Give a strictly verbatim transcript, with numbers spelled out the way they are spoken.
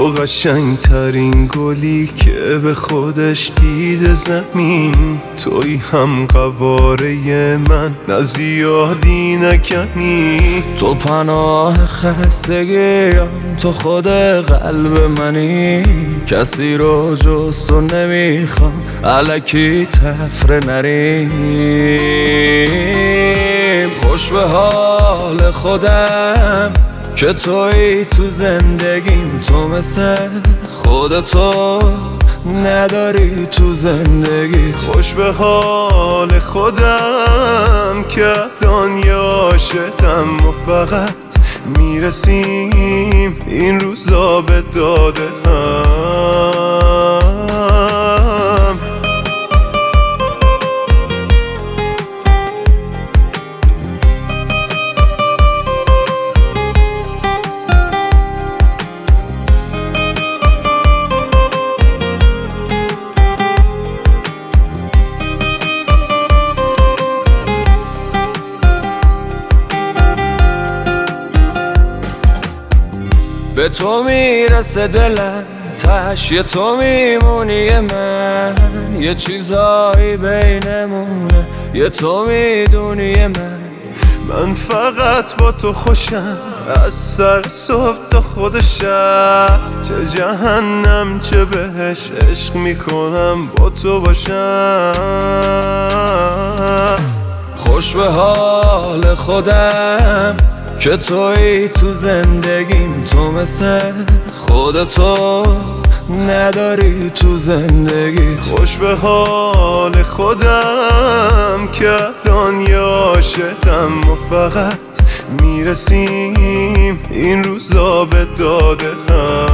تو قشنگترین گلی که به خودش دیده زمین، توی هم قواره من، نه زیادی نه کمی. تو پناه خستگیم، تو خود قلب منی. کسی رو جز تو نمیخوام، الکی تفره نریم. خوش به حال خودم که توی تو زندگیم. تو مثل خودتو نداری تو زندگیت. خوش به حال خودم که الان یه عاشقم و فقط میرسیم این روزا به داده هم. به تو میرسه دلم، تش یه تو میمونی من. یه چیزایی بینمونه، یه تو میدونی من. من فقط با تو خوشم، از سر صبح تا خود شب. چه جهنم چه بهش، عشق میکنم با تو باشم. خوش به حال خودم که توی تو زندگیم. تو مثل خودتو نداری تو زندگیت. خوش به حال خودم که الان یه عاشقم و فقط میرسیم این روزا به داده هم.